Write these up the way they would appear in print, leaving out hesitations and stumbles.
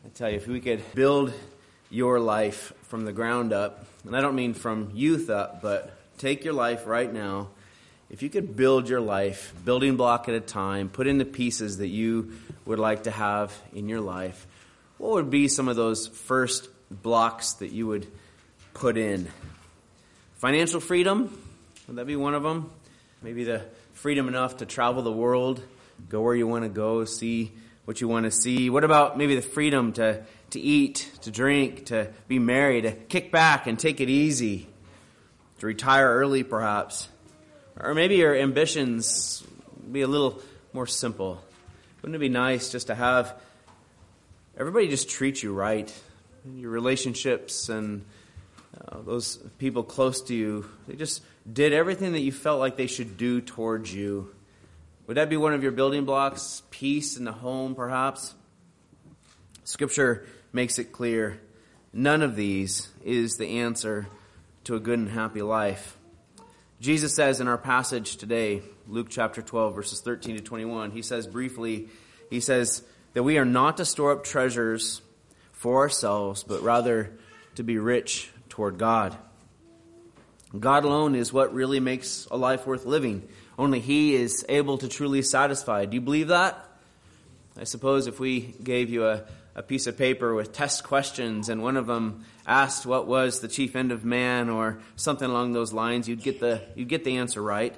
tell you, if we could build your life from the ground up, and I don't mean from youth up, but take your life right now. If you could build your life, building block at a time, put in the pieces that you would like to have in your life, what would be some of those first blocks that you would put in? Financial freedom, would that be one of them? Maybe the freedom enough to travel the world, go where you want to go, see what you want to see. What about maybe the freedom to eat, to drink, to be married, to kick back and take it easy, to retire early perhaps? Or maybe your ambitions be a little more simple. Wouldn't it be nice just to have everybody just treat you right? Your relationships and those people close to you, they just did everything that you felt like they should do towards you. Would that be one of your building blocks? Peace in the home, perhaps? Scripture makes it clear. None of these is the answer to a good and happy life. Jesus says in our passage today, Luke chapter 12, verses 13 to 21, he says briefly, he says that we are not to store up treasures for ourselves, but rather to be rich toward God. God alone is what really makes a life worth living. Only He is able to truly satisfy. Do you believe that? I suppose if we gave you a piece of paper with test questions and one of them asked what was the chief end of man or something along those lines, you'd get the answer right.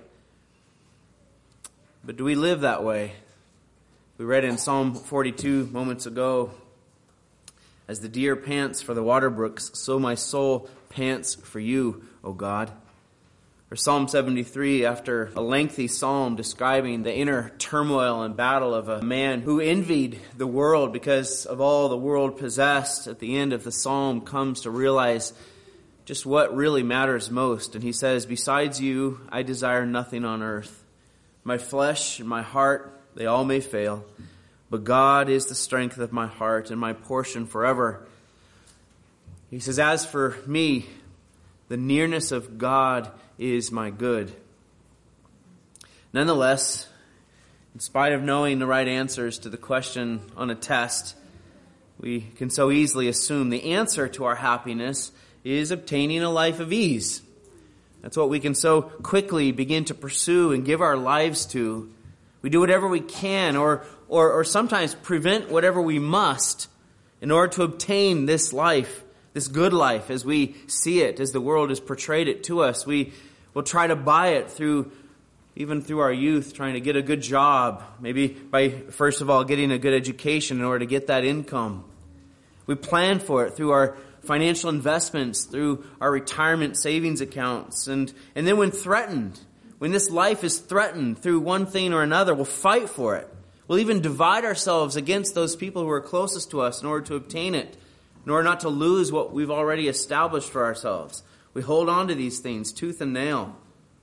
But do we live that way? We read in Psalm 42 moments ago, as the deer pants for the water brooks, so my soul pants for you, O God. Or Psalm 73, after a lengthy psalm describing the inner turmoil and battle of a man who envied the world because of all the world possessed, at the end of the psalm comes to realize just what really matters most. And he says, besides you, I desire nothing on earth. My flesh and my heart, they all may fail, but God is the strength of my heart and my portion forever. He says, as for me, the nearness of God is my good. Nonetheless, in spite of knowing the right answers to the question on a test, we can so easily assume the answer to our happiness is obtaining a life of ease. That's what we can so quickly begin to pursue and give our lives to. We do whatever we can or sometimes prevent whatever we must in order to obtain this life, this good life as we see it, as the world has portrayed it to us. We will try to buy it even through our youth, trying to get a good job, maybe by, first of all, getting a good education in order to get that income. We plan for it through our financial investments, through our retirement savings accounts. And then when threatened, when this life is threatened through one thing or another, we'll fight for it. We'll even divide ourselves against those people who are closest to us in order to obtain it, in order not to lose what we've already established for ourselves. We hold on to these things tooth and nail.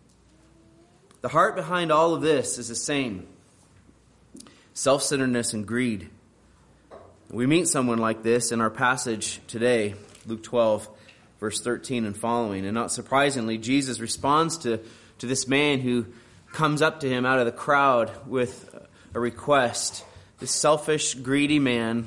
The heart behind all of this is the same: self-centeredness and greed. We meet someone like this in our passage today, Luke 12, verse 13 and following. And not surprisingly, Jesus responds to this man who comes up to him out of the crowd with a request. This selfish, greedy man.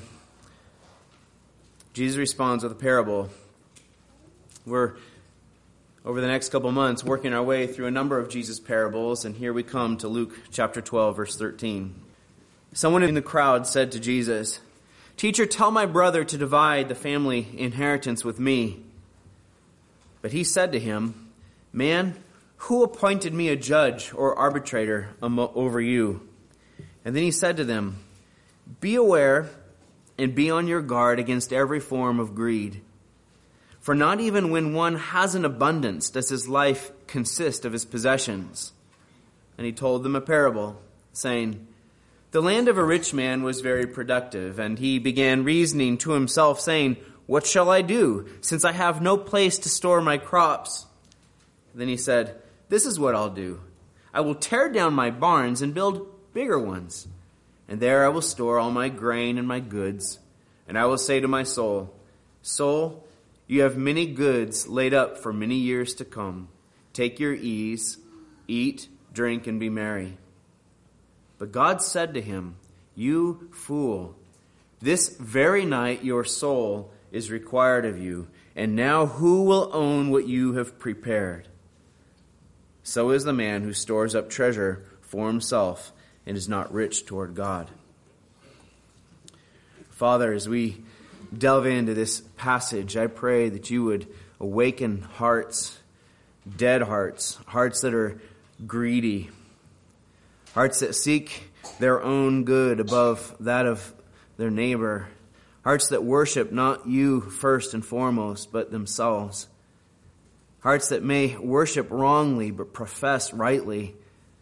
Jesus responds with a parable. We're, over the next couple months, working our way through a number of Jesus' parables, and here we come to Luke chapter 12, verse 13. Someone in the crowd said to Jesus, "Teacher, tell my brother to divide the family inheritance with me." But he said to him, "Man, who appointed me a judge or arbitrator over you?" And then he said to them, "Be aware and be on your guard against every form of greed. For not even when one has an abundance does his life consist of his possessions." And he told them a parable, saying, "The land of a rich man was very productive, and he began reasoning to himself, saying, 'What shall I do, since I have no place to store my crops?' Then he said, 'This is what I'll do. I will tear down my barns and build bigger ones, and there I will store all my grain and my goods. And I will say to my soul, Soul, you have many goods laid up for many years to come. Take your ease, eat, drink, and be merry.' But God said to him, 'You fool, This very night your soul is required of you, and now who will own what you have prepared? So is the man who stores up treasure for himself and is not rich toward God." Father, as we delve into this passage, I pray that you would awaken hearts, dead hearts, hearts that are greedy, hearts that seek their own good above that of their neighbor, hearts that worship not you first and foremost, but themselves, hearts that may worship wrongly but profess rightly,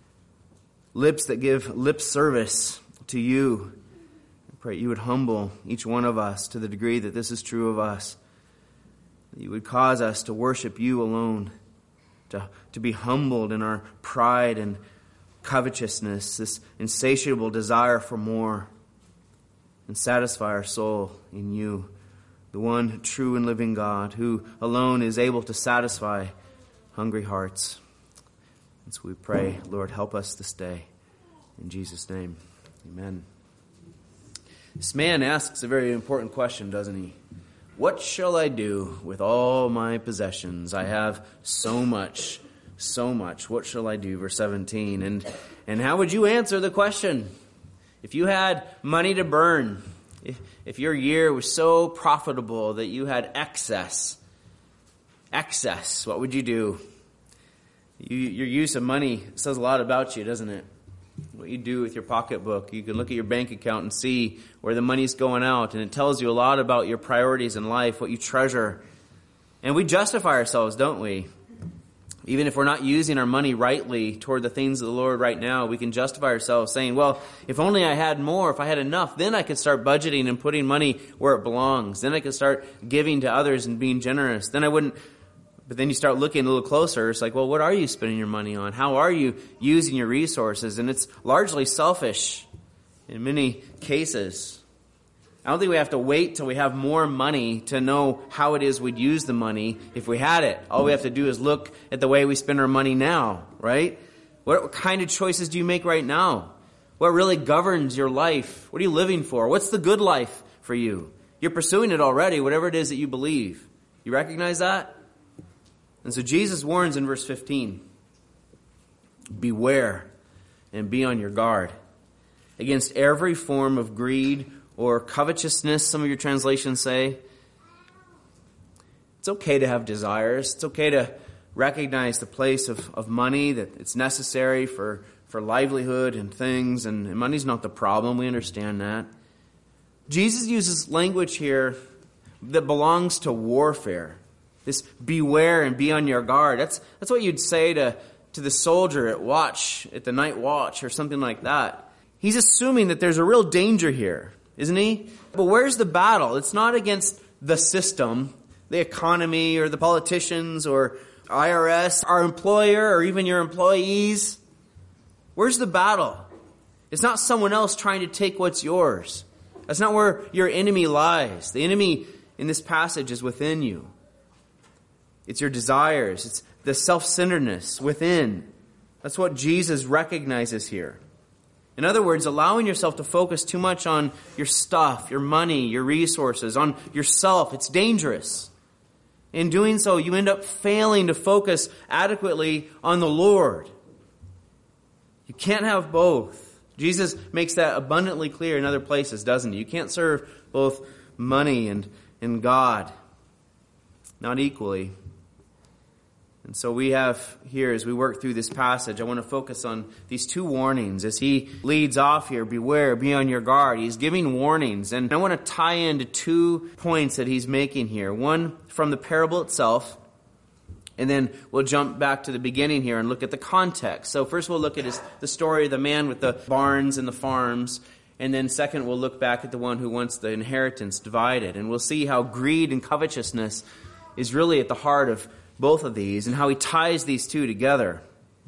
lips that give lip service to you. I pray you would humble each one of us to the degree that this is true of us, that you would cause us to worship you alone, to be humbled in our pride and covetousness, this insatiable desire for more, and satisfy our soul in you, the one true and living God, who alone is able to satisfy hungry hearts. And so we pray, Lord, help us this day. In Jesus' name, amen. This man asks a very important question, doesn't he? What shall I do with all my possessions? I have so much. What shall I do? Verse 17. And how would you answer the question? If you had money to burn, if your year was so profitable that you had excess, what would you do? Your use of money says a lot about you, doesn't it? What you do with your pocketbook. You can look at your bank account and see where the money's going out, and it tells you a lot about your priorities in life, what you treasure. And we justify ourselves, don't we? Even if we're not using our money rightly toward the things of the Lord right now, we can justify ourselves saying, well, if only I had more, if I had enough, then I could start budgeting and putting money where it belongs. Then I could start giving to others and being generous. Then I wouldn't. But then you start looking a little closer. It's like, well, what are you spending your money on? How are you using your resources? And it's largely selfish in many cases. I don't think we have to wait till we have more money to know how it is we'd use the money if we had it. All we have to do is look at the way we spend our money now, right? What kind of choices do you make right now? What really governs your life? What are you living for? What's the good life for you? You're pursuing it already, whatever it is that you believe. You recognize that? And so Jesus warns in verse 15, beware and be on your guard against every form of greed or covetousness, some of your translations say. It's okay to have desires. It's okay to recognize the place of money, that it's necessary for livelihood and things, and money's not the problem. We understand that. Jesus uses language here that belongs to warfare. This beware and be on your guard. That's what you'd say to the soldier at the night watch or something like that. He's assuming that there's a real danger here, isn't he? But where's the battle? It's not against the system, the economy, or the politicians, or IRS, our employer, or even your employees. Where's the battle? It's not someone else trying to take what's yours. That's not where your enemy lies. The enemy in this passage is within you. It's your desires. It's the self-centeredness within. That's what Jesus recognizes here. In other words, allowing yourself to focus too much on your stuff, your money, your resources, on yourself, it's dangerous. In doing so, you end up failing to focus adequately on the Lord. You can't have both. Jesus makes that abundantly clear in other places, doesn't he? You can't serve both money and God. Not equally. And so we have here, as we work through this passage, I want to focus on these two warnings. As he leads off here, beware, be on your guard. He's giving warnings. And I want to tie into 2 points that he's making here. One from the parable itself, and then we'll jump back to the beginning here and look at the context. So first we'll look at the story of the man with the barns and the farms. And then second, we'll look back at the one who wants the inheritance divided. And we'll see how greed and covetousness is really at the heart of both of these, and how he ties these two together.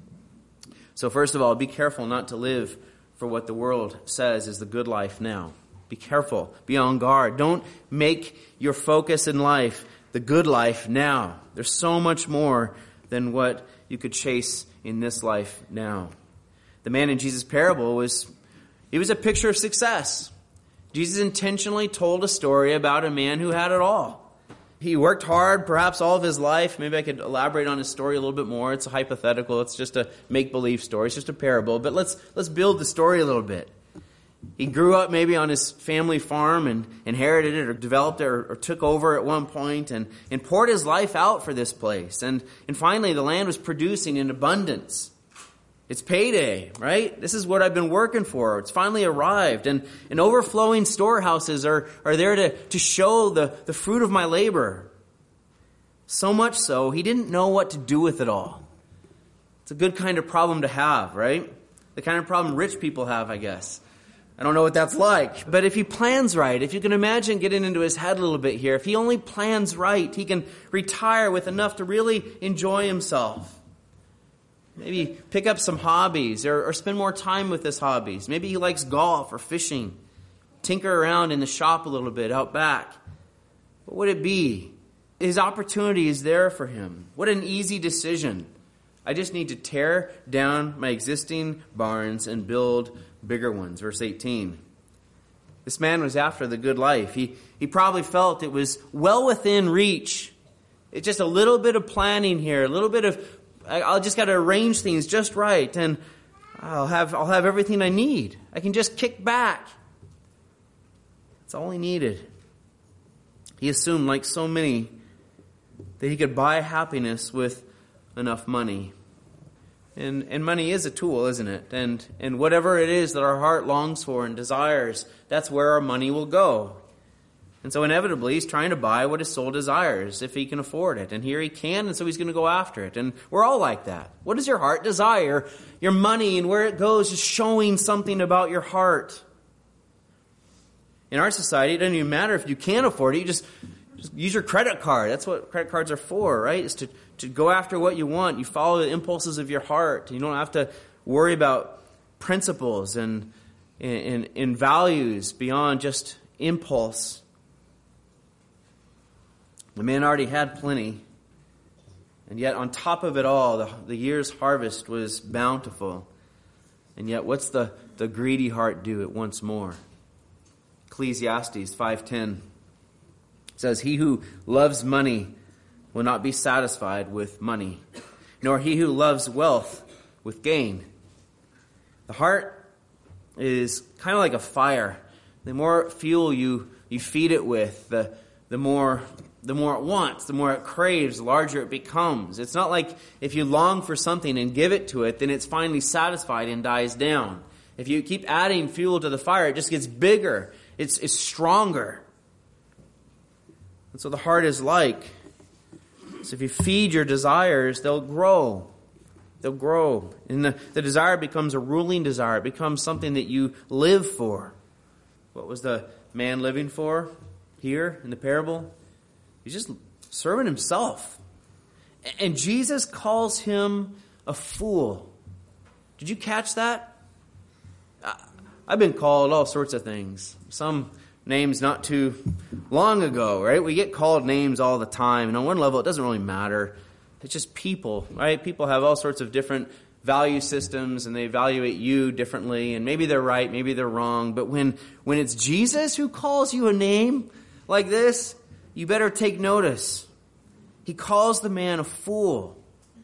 So first of all, be careful not to live for what the world says is the good life now. Be careful. Be on guard. Don't make your focus in life the good life now. There's so much more than what you could chase in this life now. The man in Jesus' parable was a picture of success. Jesus intentionally told a story about a man who had it all. He worked hard, perhaps all of his life. Maybe I could elaborate on his story a little bit more. It's a hypothetical. It's just a make-believe story. It's just a parable. But let's build the story a little bit. He grew up maybe on his family farm and inherited it or developed it or took over at one point and poured his life out for this place. And finally, the land was producing in abundance. It's payday, right? This is what I've been working for. It's finally arrived. And overflowing storehouses are there to show the fruit of my labor. So much so, he didn't know what to do with it all. It's a good kind of problem to have, right? The kind of problem rich people have, I guess. I don't know what that's like. But if he plans right, if you can imagine getting into his head a little bit here, if he only plans right, he can retire with enough to really enjoy himself. Maybe pick up some hobbies or spend more time with his hobbies. Maybe he likes golf or fishing. Tinker around in the shop a little bit out back. What would it be? His opportunity is there for him. What an easy decision. I just need to tear down my existing barns and build bigger ones. Verse 18. This man was after the good life. He probably felt it was well within reach. It's just a little bit of planning here, a little bit of I'll just got to arrange things just right, and I'll have everything I need. I can just kick back. That's all he needed. He assumed, like so many, that he could buy happiness with enough money. And money is a tool, isn't it? And whatever it is that our heart longs for and desires, that's where our money will go. And so inevitably, he's trying to buy what his soul desires, if he can afford it. And here he can, and so he's going to go after it. And we're all like that. What does your heart desire? Your money and where it goes is showing something about your heart. In our society, it doesn't even matter if you can't afford it. You just use your credit card. That's what credit cards are for, right? It's to go after what you want. You follow the impulses of your heart. You don't have to worry about principles and values beyond just impulse. The man already had plenty, and yet on top of it all, the year's harvest was bountiful. And yet, what's the greedy heart do? It wants more. Ecclesiastes 5:10 says, "He who loves money will not be satisfied with money, nor he who loves wealth with gain." The heart is kind of like a fire. The more fuel you feed it with, the more it wants, the more it craves, the larger it becomes. It's not like if you long for something and give it to it, then it's finally satisfied and dies down. If you keep adding fuel to the fire, it just gets bigger. It's stronger. And so the heart is like. So if you feed your desires, they'll grow. They'll grow. And the desire becomes a ruling desire. It becomes something that you live for. What was the man living for here in the parable? He's just serving himself. And Jesus calls him a fool. Did you catch that? I've been called all sorts of things. Some names not too long ago, right? We get called names all the time. And on one level, it doesn't really matter. It's just people, right? People have all sorts of different value systems, and they evaluate you differently. And maybe they're right, maybe they're wrong. But when it's Jesus who calls you a name like this, you better take notice. He calls the man a fool.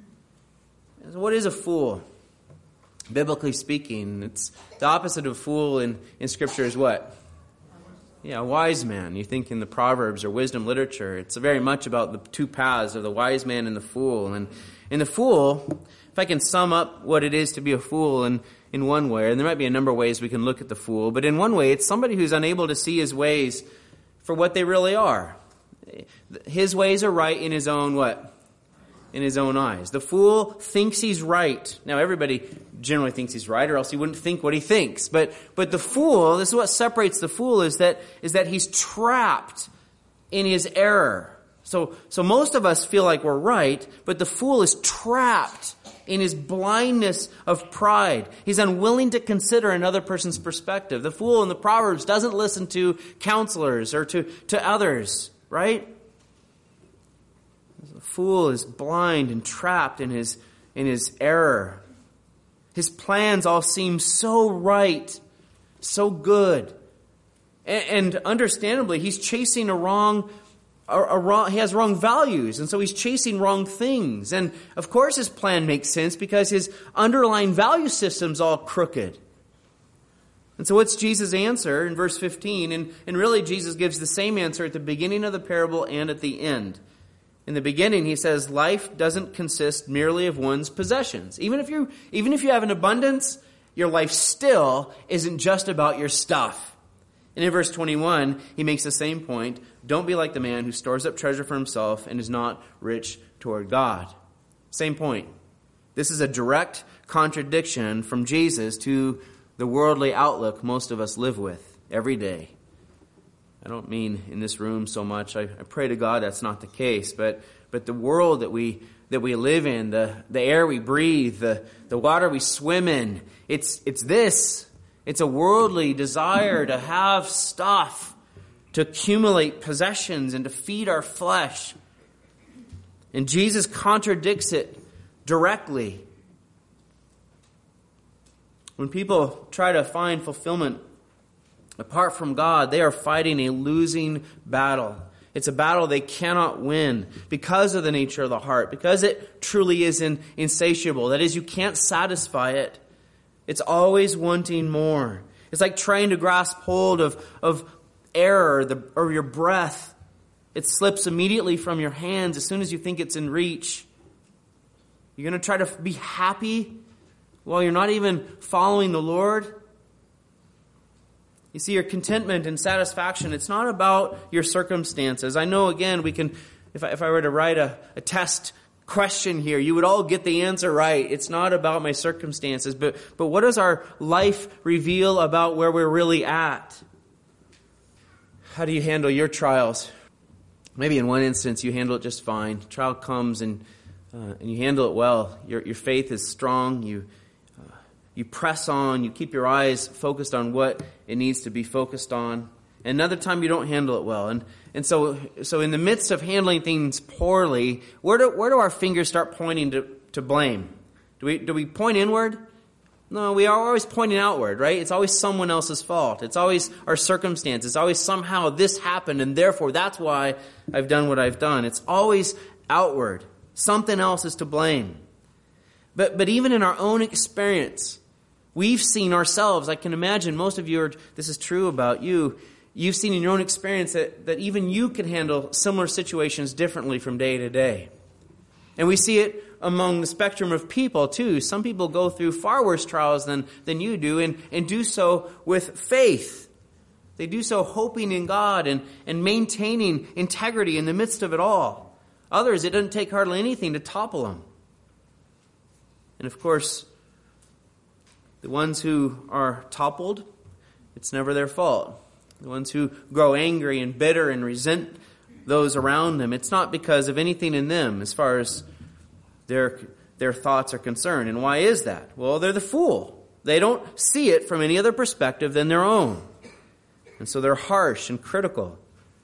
So what is a fool? Biblically speaking, it's the opposite of fool in Scripture is what? Yeah, a wise man. You think in the Proverbs or wisdom literature, it's very much about the two paths of the wise man and the fool. And in the fool, if I can sum up what it is to be a fool in one way, and there might be a number of ways we can look at the fool, but in one way, it's somebody who's unable to see his ways for what they really are. His ways are right in his own what? In his own eyes. The fool thinks he's right. Now, everybody generally thinks he's right, or else he wouldn't think what he thinks. But the fool, this is what separates the fool, is that he's trapped in his error. So most of us feel like we're right, but the fool is trapped in his blindness of pride. He's unwilling to consider another person's perspective. The fool in the Proverbs doesn't listen to counselors or to others, right? The fool is blind and trapped in his error. His plans all seem so right, so good. And understandably, he's chasing he has wrong values, and so he's chasing wrong things. And of course his plan makes sense because his underlying value system's all crooked. And so what's Jesus' answer in verse 15? And really Jesus gives the same answer at the beginning of the parable and at the end. In the beginning he says, life doesn't consist merely of one's possessions. Even if you have an abundance, your life still isn't just about your stuff. And in verse 21, he makes the same point. Don't be like the man who stores up treasure for himself and is not rich toward God. Same point. This is a direct contradiction from Jesus to the worldly outlook most of us live with every day. I don't mean in this room so much. I pray to God that's not the case. But the world that we live in, the air we breathe, the water we swim in, it's this. It's a worldly desire to have stuff, to accumulate possessions and to feed our flesh. And Jesus contradicts it directly. When people try to find fulfillment apart from God, they are fighting a losing battle. It's a battle they cannot win because of the nature of the heart, because it truly is insatiable. That is, you can't satisfy it. It's always wanting more. It's like trying to grasp hold of air or your breath. It slips immediately from your hands as soon as you think it's in reach. You're going to try to be happy while you're not even following the Lord. You see, your contentment and satisfaction, it's not about your circumstances. I know, again, we can, if I were to write a test question here, you would all get the answer right. It's not about my circumstances, but what does our life reveal about where we're really at? How do you handle your trials? Maybe in one instance you handle it just fine. Trial comes and you handle it well. Your faith is strong. You press on. You keep your eyes focused on what it needs to be focused on. And another time you don't handle it well. And so in the midst of handling things poorly, where do our fingers start pointing to blame? Do we point inward? No, we are always pointing outward, right? It's always someone else's fault. It's always our circumstance. It's always somehow this happened and therefore that's why I've done what I've done. It's always outward. Something else is to blame. But even in our own experience, we've seen ourselves. I can imagine most of you this is true about you. You've seen in your own experience that even you can handle similar situations differently from day to day. And we see it among the spectrum of people too. Some people go through far worse trials than you do and do so with faith. They do so hoping in God and maintaining integrity in the midst of it all. Others, it doesn't take hardly anything to topple them. And of course, the ones who are toppled, it's never their fault. The ones who grow angry and bitter and resent those around them, it's not because of anything in them as far as their thoughts are concerned. And why is that? Well, they're the fool. They don't see it from any other perspective than their own. And so they're harsh and critical.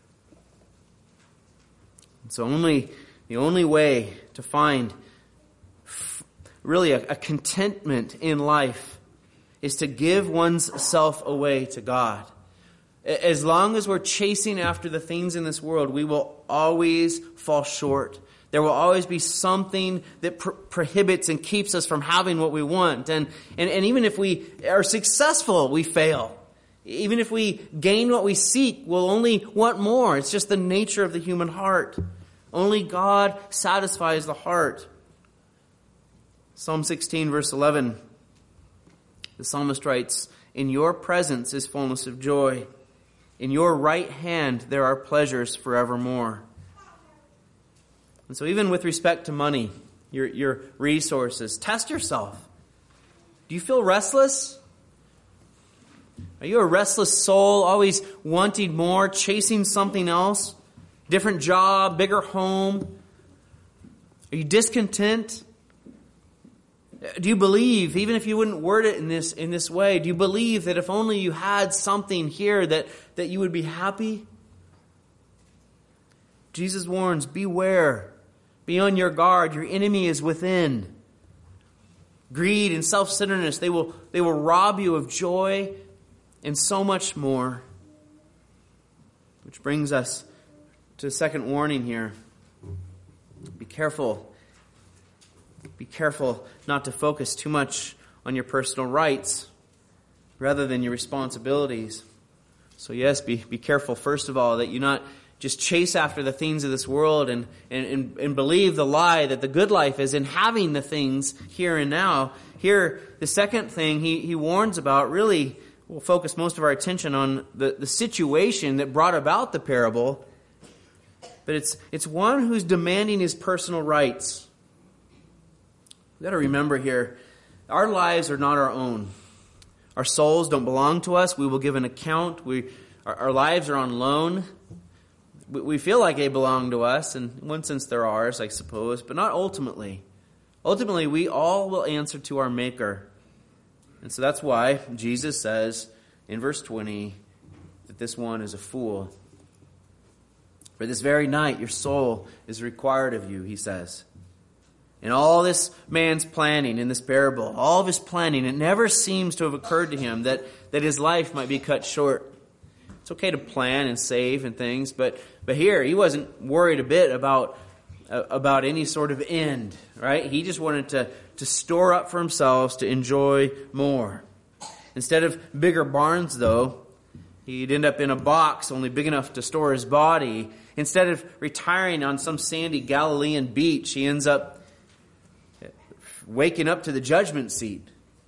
And so the only way to find really a contentment in life is to give one's self away to God. As long as we're chasing after the things in this world, we will always fall short. There will always be something that prohibits and keeps us from having what we want. And even if we are successful, we fail. Even if we gain what we seek, we'll only want more. It's just the nature of the human heart. Only God satisfies the heart. Psalm 16, verse 11, the psalmist writes, "In your presence is fullness of joy. In your right hand there are pleasures forevermore." And so even with respect to money, your resources, test yourself. Do you feel restless? Are you a restless soul, always wanting more, chasing something else? Different job, bigger home? Are you discontent? Do you believe, even if you wouldn't word it in this way, do you believe that if only you had something here that you would be happy? Jesus warns, beware. Be on your guard. Your enemy is within. Greed and self-centeredness, they will rob you of joy and so much more. Which brings us to the second warning here. Be careful. Be careful not to focus too much on your personal rights rather than your responsibilities. So yes, be careful, first of all, that you not just chase after the things of this world and believe the lie that the good life is in having the things here and now. Here, the second thing he warns about, really we'll focus most of our attention on the situation that brought about the parable. But it's one who's demanding his personal rights. We've got to remember here, our lives are not our own. Our souls don't belong to us. We will give an account. Our lives are on loan. We feel like they belong to us, and in one sense they're ours, I suppose, but not ultimately. Ultimately, we all will answer to our Maker. And so that's why Jesus says in verse 20 that this one is a fool. For this very night your soul is required of you, he says. And all this man's planning in this parable, all of his planning, it never seems to have occurred to him that his life might be cut short. It's okay to plan and save and things, but here he wasn't worried a bit about any sort of end, right? He just wanted to store up for himself, to enjoy more. Instead of bigger barns, though, he'd end up in a box only big enough to store his body. Instead of retiring on some sandy Galilean beach, he ends up waking up to the judgment seat.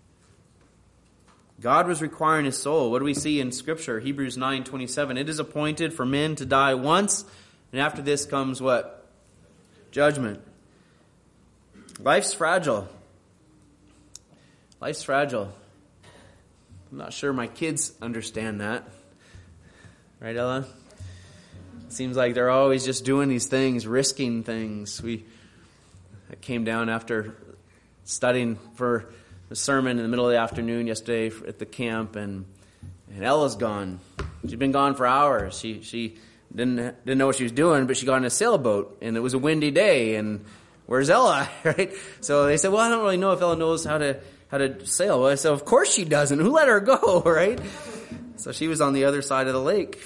God was requiring his soul. What do we see in Scripture? Hebrews 9:27. It is appointed for men to die once, and after this comes what? Judgment. Life's fragile. Life's fragile. I'm not sure my kids understand that. Right, Ella? It seems like they're always just doing these things, risking things. I came down after studying for a sermon in the middle of the afternoon yesterday at the camp, and Ella's gone. She'd been gone for hours. She didn't know what she was doing, but she got in a sailboat, and it was a windy day, and where's Ella, right? So they said, well, I don't really know if Ella knows how to sail. Well, I said, of course she doesn't. Who let her go, right? So she was on the other side of the lake.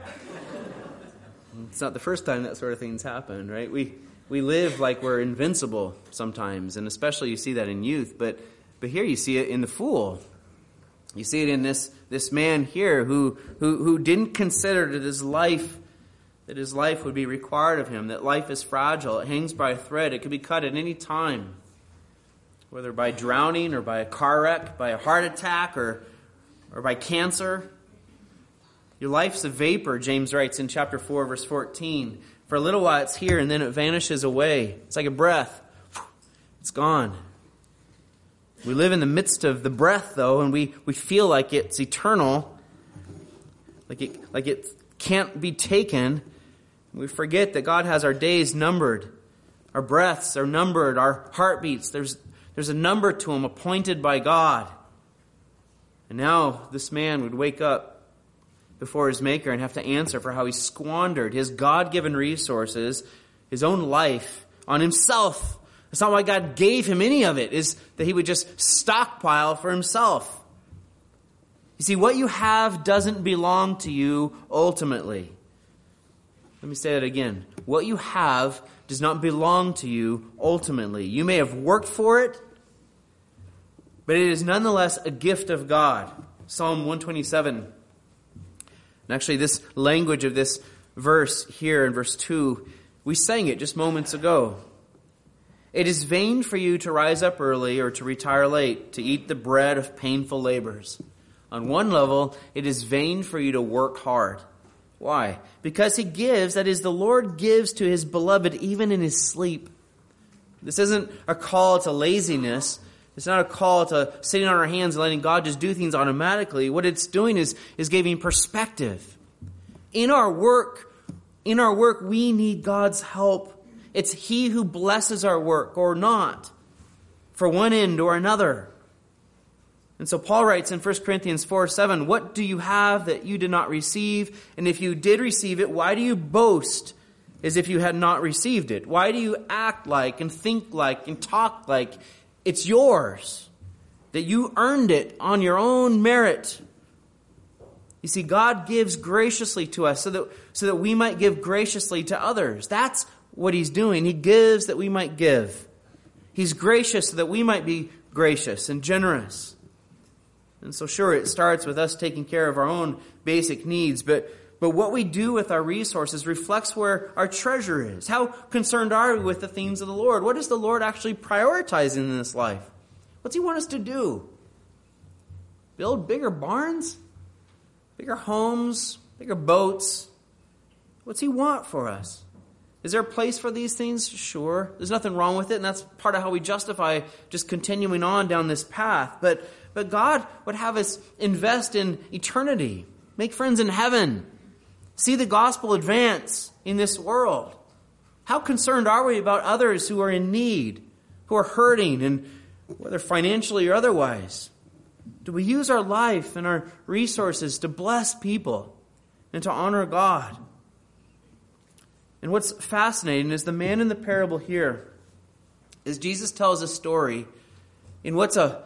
It's not the first time that sort of thing's happened, right? We live like we're invincible sometimes, and especially you see that in youth, but here you see it in the fool. You see it in this man here who didn't consider that his life would be required of him, that life is fragile. It hangs by a thread. It could be cut at any time, whether by drowning or by a car wreck, by a heart attack or by cancer. Your life's a vapor, James writes in chapter 4, verse 14. For a little while it's here and then it vanishes away. It's like a breath. It's gone. We live in the midst of the breath, though, and we feel like it's eternal, like it can't be taken. We forget that God has our days numbered. Our breaths are numbered, our heartbeats. There's a number to them appointed by God. And now this man would wake up before his Maker and have to answer for how he squandered his God-given resources, his own life, on himself. That's not why God gave him any of it, is that he would just stockpile for himself. You see, what you have doesn't belong to you ultimately. Let me say that again. What you have does not belong to you ultimately. You may have worked for it, but it is nonetheless a gift of God. Psalm 127. And actually, this language of this verse here in verse 2, we sang it just moments ago. It is vain for you to rise up early or to retire late, to eat the bread of painful labors. On one level, it is vain for you to work hard. Why? Because he gives, that is, the Lord gives to his beloved even in his sleep. This isn't a call to laziness. It's not a call to sitting on our hands and letting God just do things automatically. What it's doing is giving perspective. In our work, we need God's help. It's he who blesses our work or not, for one end or another. And so Paul writes in 1 Corinthians 4:7, what do you have that you did not receive? And if you did receive it, why do you boast as if you had not received it? Why do you act like and think like and talk like it's yours, that you earned it on your own merit? You see, God gives graciously to us so that we might give graciously to others. That's what He's doing. He gives that we might give. He's gracious so that we might be gracious and generous. And so sure, it starts with us taking care of our own basic needs, but what we do with our resources reflects where our treasure is. How concerned are we with the things of the Lord? What is the Lord actually prioritizing in this life? What's He want us to do? Build bigger barns? Bigger homes? Bigger boats? What's He want for us? Is there a place for these things? Sure. There's nothing wrong with it, and that's part of how we justify just continuing on down this path. But God would have us invest in eternity, make friends in heaven, see the gospel advance in this world. How concerned are we about others who are in need, who are hurting, and whether financially or otherwise? Do we use our life and our resources to bless people and to honor God? And what's fascinating is the man in the parable here is Jesus tells a story in what's a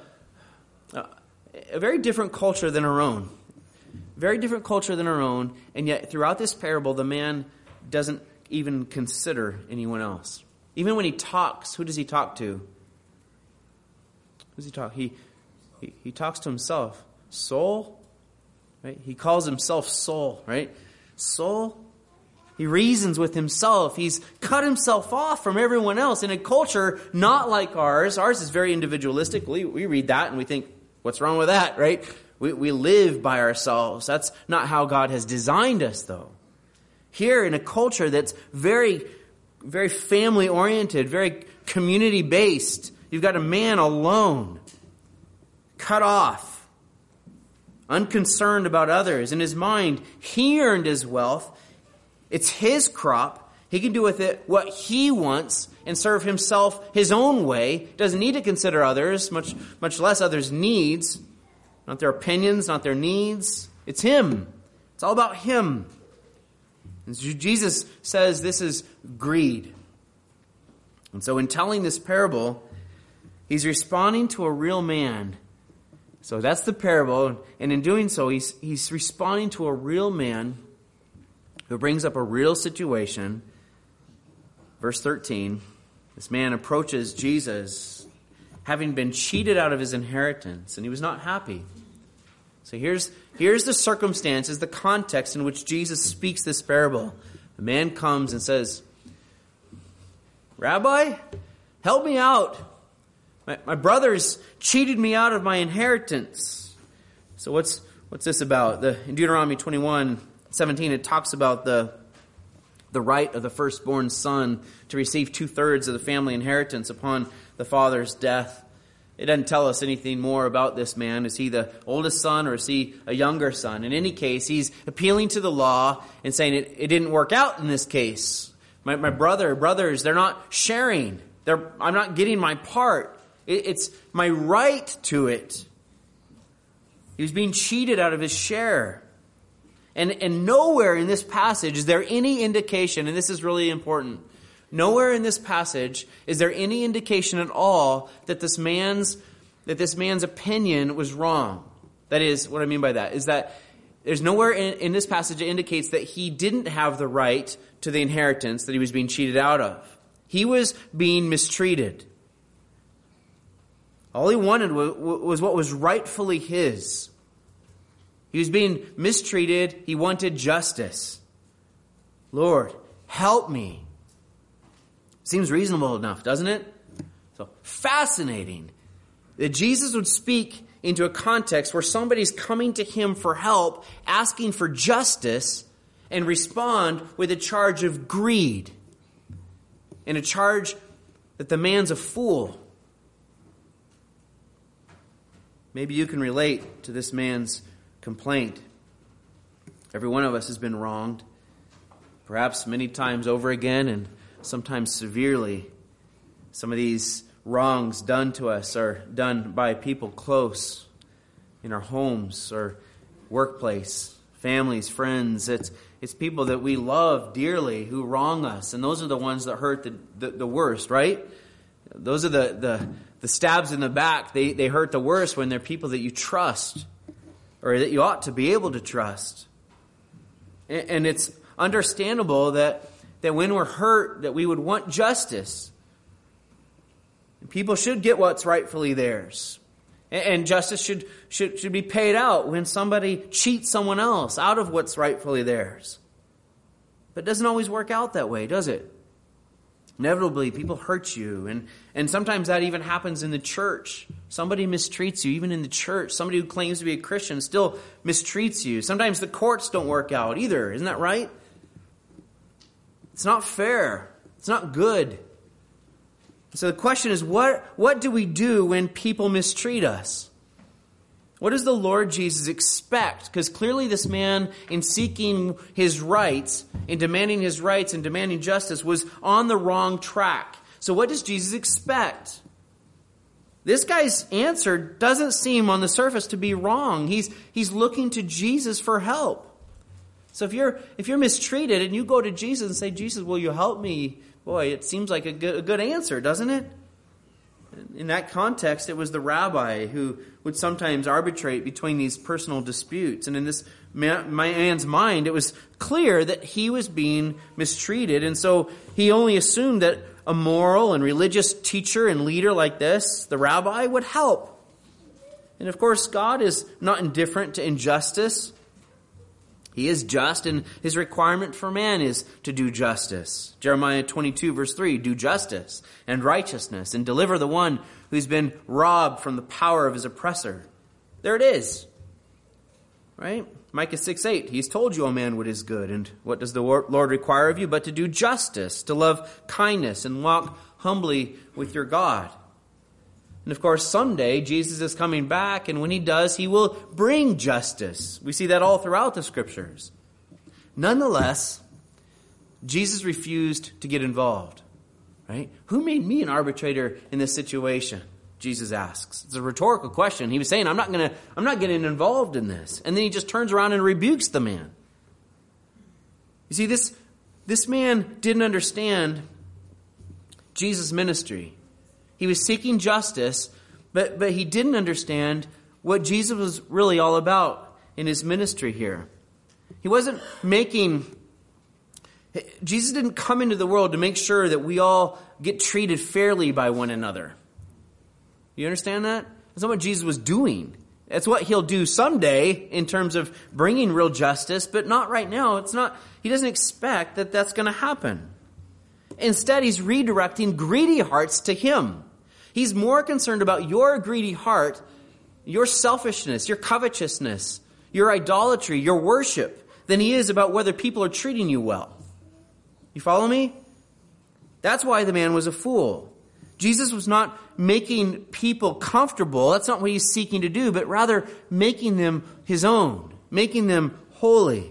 very different culture than our own. Very different culture than our own, and yet throughout this parable, the man doesn't even consider anyone else. Even when he talks, who does he talk to? Who does he talk? He talks to himself. Soul, right? He calls himself soul, right? Soul. He reasons with himself. He's cut himself off from everyone else in a culture not like ours. Ours is very individualistic. We read that and we think, what's wrong with that, right? We live by ourselves. That's not how God has designed us, though. Here in a culture that's very, very family-oriented, very community-based, you've got a man alone, cut off, unconcerned about others. In his mind, he earned his wealth. It's his crop. He can do with it what he wants and serve himself his own way. Doesn't need to consider others, much less others' needs. Not their opinions, not their needs. It's him. It's all about him. And Jesus says this is greed. And so in telling this parable, he's responding to a real man. So that's the parable. And in doing so, he's responding to a real man who brings up a real situation. Verse 13, this man approaches Jesus having been cheated out of his inheritance, and he was not happy. So here's the circumstances, the context in which Jesus speaks this parable. The man comes and says, Rabbi, help me out. My brothers cheated me out of my inheritance. So what's this about? In Deuteronomy 21:17, it talks about the right of the firstborn son to receive 2/3 of the family inheritance upon the father's death. It doesn't tell us anything more about this man. Is he the oldest son or is he a younger son? In any case, he's appealing to the law and saying it didn't work out in this case. My brothers, they're not sharing. I'm not getting my part. It's my right to it. He was being cheated out of his share. And nowhere in this passage is there any indication, and this is really important, nowhere in this passage is there any indication at all that this man's opinion was wrong. That is, what I mean by that is that there's nowhere in this passage that indicates that he didn't have the right to the inheritance that he was being cheated out of. He was being mistreated. All he wanted was what was rightfully his. He was being mistreated. He wanted justice. Lord, help me. Seems reasonable enough, doesn't it? So fascinating that Jesus would speak into a context where somebody's coming to him for help, asking for justice, and respond with a charge of greed and a charge that the man's a fool. Maybe you can relate to this man's complaint. Every one of us has been wronged, perhaps many times over again and sometimes severely. Some of these wrongs done to us are done by people close in our homes or workplace, families, friends. It's people that we love dearly who wrong us, and those are the ones that hurt the worst, right? Those are the stabs in the back. They hurt the worst when they're people that you trust. or that you ought to be able to trust. And it's understandable that when we're hurt, that we would want justice. People should get what's rightfully theirs. And justice should be paid out when somebody cheats someone else out of what's rightfully theirs. But it doesn't always work out that way, does it? Inevitably, people hurt you. And sometimes that even happens in the church. Somebody mistreats you, even in the church. Somebody who claims to be a Christian still mistreats you. Sometimes the courts don't work out either. Isn't that right? It's not fair. It's not good. So the question is, what do we do when people mistreat us? What does the Lord Jesus expect? Because clearly this man, in seeking his rights, in demanding his rights and demanding justice, was on the wrong track. So what does Jesus expect? This guy's answer doesn't seem on the surface to be wrong. He's looking to Jesus for help. So if you're mistreated and you go to Jesus and say, Jesus, will you help me? Boy, it seems like a good answer, doesn't it? In that context, it was the rabbi who would sometimes arbitrate between these personal disputes. And in this man's mind, it was clear that he was being mistreated. And so he only assumed that a moral and religious teacher and leader like this, the rabbi, would help. And of course, God is not indifferent to injustice. He is just, and his requirement for man is to do justice. Jeremiah 22, verse 3, do justice and righteousness and deliver the one who's been robbed from the power of his oppressor. There it is. Right? Micah 6:8, he's told you, O man, what is good. And what does the Lord require of you? But to do justice, to love kindness, and walk humbly with your God. And of course, someday Jesus is coming back, and when he does, he will bring justice. We see that all throughout the Scriptures. Nonetheless, Jesus refused to get involved. Right? Who made me an arbitrator in this situation? Jesus asks. It's a rhetorical question. He was saying, I'm not getting involved in this. And then he just turns around and rebukes the man. You see, this man didn't understand Jesus' ministry. He was seeking justice, but he didn't understand what Jesus was really all about in his ministry here. Jesus didn't come into the world to make sure that we all get treated fairly by one another. You understand that? That's not what Jesus was doing. That's what he'll do someday in terms of bringing real justice, but not right now. He doesn't expect that that's going to happen. Instead, he's redirecting greedy hearts to him. He's more concerned about your greedy heart, your selfishness, your covetousness, your idolatry, your worship, than he is about whether people are treating you well. You follow me? That's why the man was a fool. Jesus was not making people comfortable. That's not what he's seeking to do, but rather making them his own, making them holy.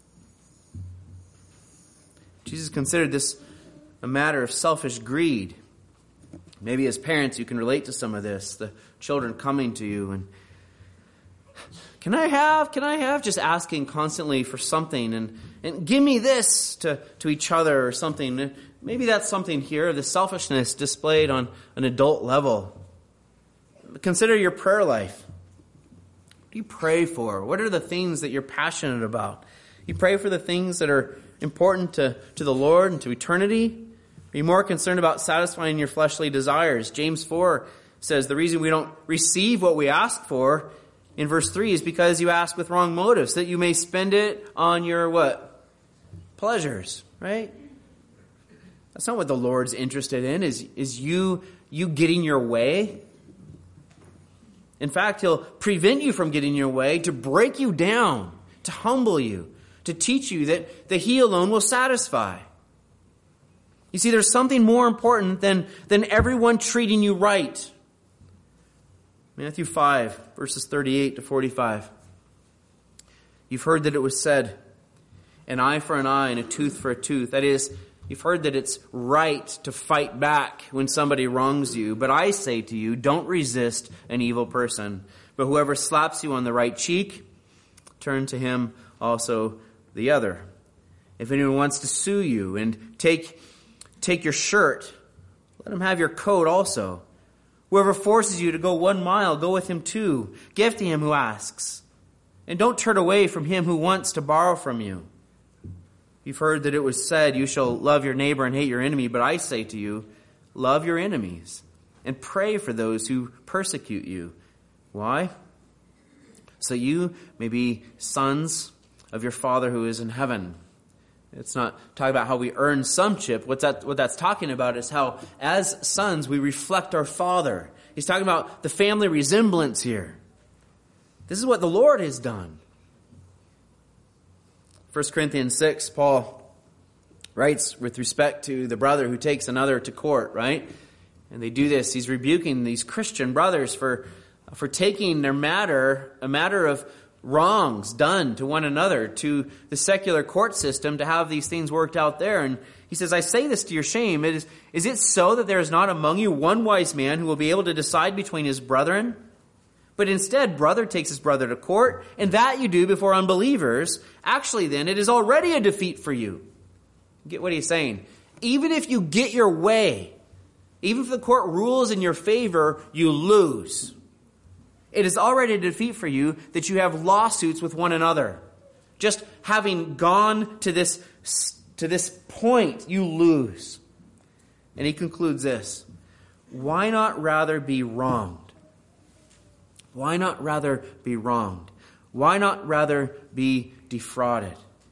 Jesus considered this a matter of selfish greed. Maybe as parents you can relate to some of this. The children coming to you and, can I have? Just asking constantly for something and give me this to each other or something. Maybe that's something here, the selfishness displayed on an adult level. Consider your prayer life. What do you pray for? What are the things that you're passionate about? You pray for the things that are important to the Lord and to eternity? Are you more concerned about satisfying your fleshly desires? James 4 says the reason we don't receive what we ask for in verse 3 is because you ask with wrong motives, that you may spend it on your what? Pleasures, right? That's not what the Lord's interested in, is you getting your way. In fact, he'll prevent you from getting your way to break you down, to humble you, to teach you that he alone will satisfy. You see, there's something more important than everyone treating you right. Matthew 5, verses 38 to 45. You've heard that it was said, an eye for an eye and a tooth for a tooth. That is, you've heard that it's right to fight back when somebody wrongs you. But I say to you, don't resist an evil person. But whoever slaps you on the right cheek, turn to him also the other. If anyone wants to sue you and take your shirt, let him have your coat also. Whoever forces you to go 1 mile, go with him 2. Give to him who asks, And don't turn away from him who wants to borrow from you. You've heard that it was said, you shall love your neighbor and hate your enemy. But I say to you, love your enemies and pray for those who persecute you. Why? So you may be sons of your Father who is in heaven. It's not talking about how we earn sonship. What that's talking about is how, as sons, we reflect our Father. He's talking about the family resemblance here. This is what the Lord has done. 1 Corinthians 6, Paul writes with respect to the brother who takes another to court, right? And they do this. He's rebuking these Christian brothers for taking a matter of wrongs done to one another to the secular court system to have these things worked out there. And he says, I say this to your shame. Is it so that there is not among you one wise man who will be able to decide between his brethren? But instead, brother takes his brother to court, and that you do before unbelievers. Actually, then, it is already a defeat for you. Get what he's saying? Even if you get your way, even if the court rules in your favor, you lose. It is already a defeat for you that you have lawsuits with one another. Just having gone to this point, you lose. And he concludes this. Why not rather be wronged? Why not rather be wronged? Why not rather be defrauded?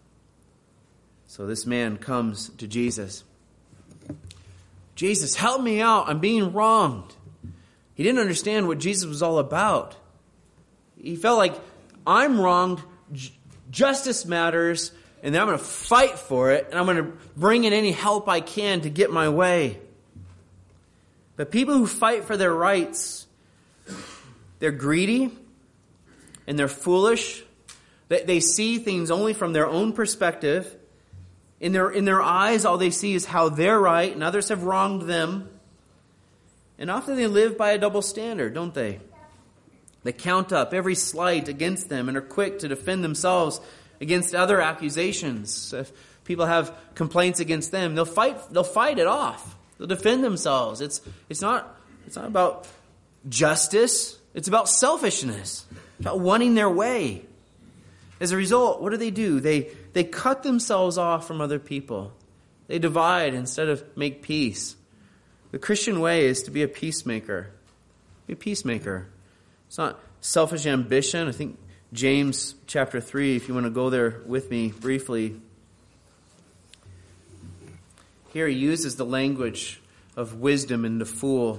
So this man comes to Jesus. Jesus, help me out. I'm being wronged. He didn't understand what Jesus was all about. He felt like, I'm wronged, justice matters, and then I'm going to fight for it, and I'm going to bring in any help I can to get my way. But people who fight for their rights, they're greedy and they're foolish. They see things only from their own perspective. In their eyes, all they see is how they're right and others have wronged them. And often they live by a double standard, don't they? They count up every slight against them and are quick to defend themselves against other accusations. If people have complaints against them, they'll fight it off. They'll defend themselves. It's not about justice. It's about selfishness. It's about wanting their way. As a result, what do? They cut themselves off from other people. They divide instead of make peace. The Christian way is to be a peacemaker. Be a peacemaker. It's not selfish ambition. I think James chapter 3, if you want to go there with me briefly. Here he uses the language of wisdom and the fool.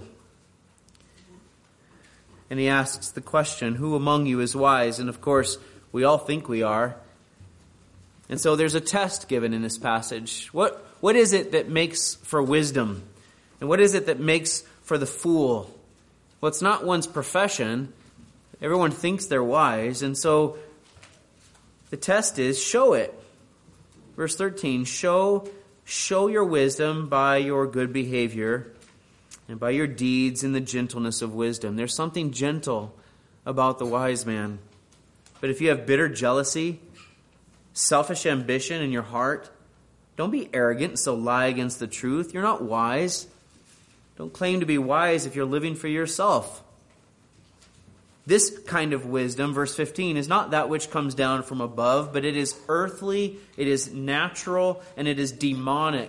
And he asks the question, who among you is wise? And of course, we all think we are. And so there's a test given in this passage. What is it that makes for wisdom? And what is it that makes for the fool? Well, it's not one's profession. Everyone thinks they're wise. And so the test is, show it. Verse 13, show your wisdom by your good behavior and by your deeds in the gentleness of wisdom. There's something gentle about the wise man. But if you have bitter jealousy, selfish ambition in your heart, don't be arrogant and so lie against the truth. You're not wise. Don't claim to be wise if you're living for yourself. This kind of wisdom, verse 15, is not that which comes down from above, but it is earthly, it is natural, and it is demonic.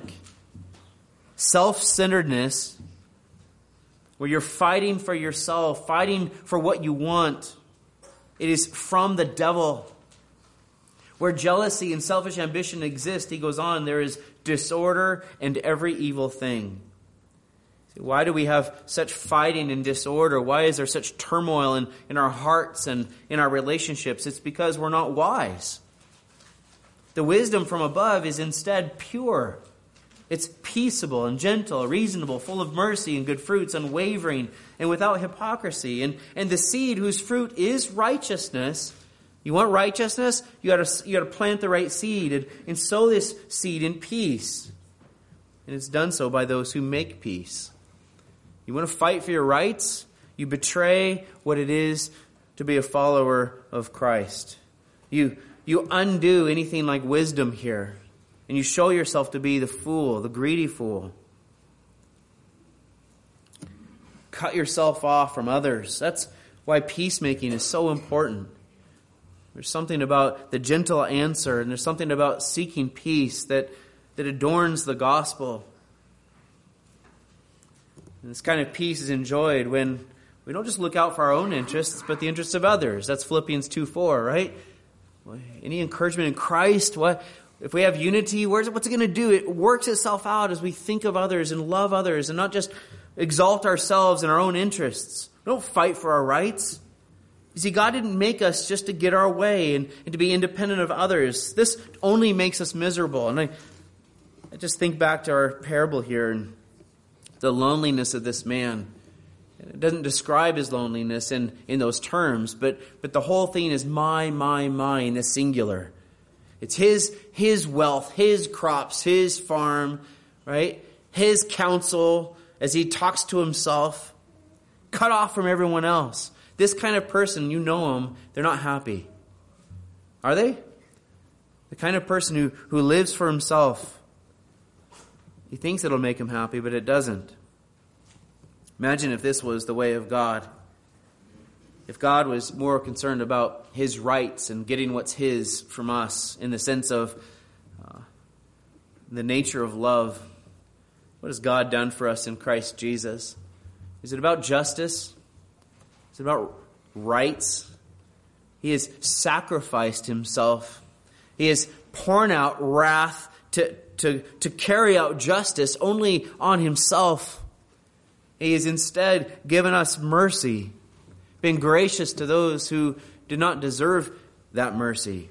Self-centeredness, where you're fighting for yourself, fighting for what you want, it is from the devil. Where jealousy and selfish ambition exist, he goes on, there is disorder and every evil thing. Why do we have such fighting and disorder? Why is there such turmoil in our hearts and in our relationships? It's because we're not wise. The wisdom from above is instead pure. It's peaceable and gentle, reasonable, full of mercy and good fruits, unwavering and without hypocrisy. And the seed whose fruit is righteousness. You want righteousness? You got to plant the right seed and sow this seed in peace. And it's done so by those who make peace. You want to fight for your rights? You betray what it is to be a follower of Christ. You undo anything like wisdom here. And you show yourself to be the fool, the greedy fool. Cut yourself off from others. That's why peacemaking is so important. There's something about the gentle answer, and there's something about seeking peace that adorns the gospel. And this kind of peace is enjoyed when we don't just look out for our own interests, but the interests of others. That's Philippians 2:4, right? Any encouragement in Christ, if we have unity, what's it going to do? It works itself out as we think of others and love others and not just exalt ourselves in our own interests. We don't fight for our rights. You see, God didn't make us just to get our way and to be independent of others. This only makes us miserable. And I just think back to our parable here and the loneliness of this man. It doesn't describe his loneliness in those terms, but the whole thing is mine, the singular. It's his wealth, his crops, his farm, right? His counsel as he talks to himself, cut off from everyone else. This kind of person, you know them, they're not happy. Are they? The kind of person who lives for himself. He thinks it'll make him happy, but it doesn't. Imagine if this was the way of God. If God was more concerned about his rights and getting what's his from us in the sense of the nature of love. What has God done for us in Christ Jesus? Is it about justice? Is it about rights? He has sacrificed himself. He has poured out wrath to carry out justice only on himself. He has instead given us mercy, been gracious to those who did not deserve that mercy.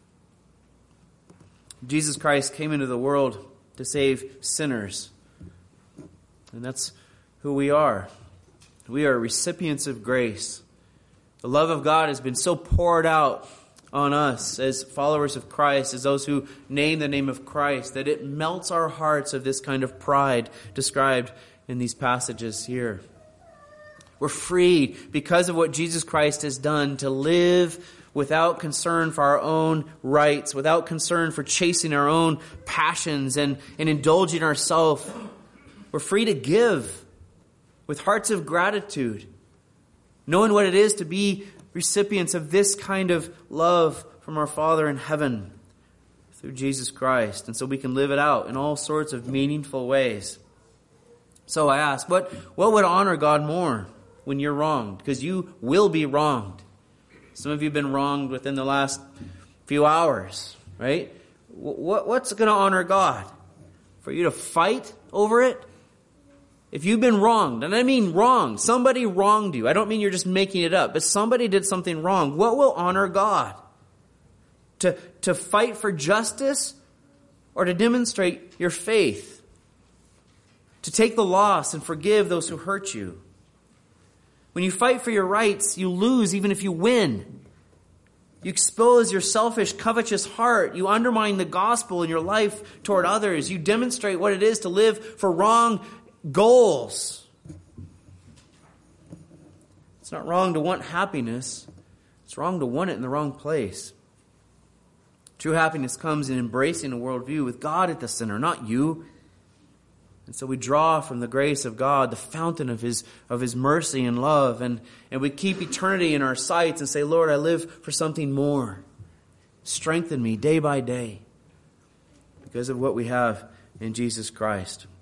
Jesus Christ came into the world to save sinners. And that's who we are. We are recipients of grace. The love of God has been so poured out on us as followers of Christ, as those who name the name of Christ, that it melts our hearts of this kind of pride described in these passages here. We're free because of what Jesus Christ has done to live without concern for our own rights, without concern for chasing our own passions and indulging ourselves. We're free to give with hearts of gratitude, knowing what it is to be recipients of this kind of love from our Father in heaven through Jesus Christ. And so we can live it out in all sorts of meaningful ways. So I ask, what would honor God more when you're wronged? Because you will be wronged. Some of you have been wronged within the last few hours, right? What's going to honor God? For you to fight over it? If you've been wronged, and I mean wronged, somebody wronged you. I don't mean you're just making it up, but somebody did something wrong. What will honor God? To fight for justice or to demonstrate your faith? To take the loss and forgive those who hurt you? When you fight for your rights, you lose even if you win. You expose your selfish, covetous heart. You undermine the gospel in your life toward others. You demonstrate what it is to live for wrong goals. It's not wrong to want happiness. It's wrong to want it in the wrong place. True happiness comes in embracing a worldview with God at the center, not you. And so we draw from the grace of God, the fountain of His mercy and love, and we keep eternity in our sights and say, Lord, I live for something more. Strengthen me day by day because of what we have in Jesus Christ.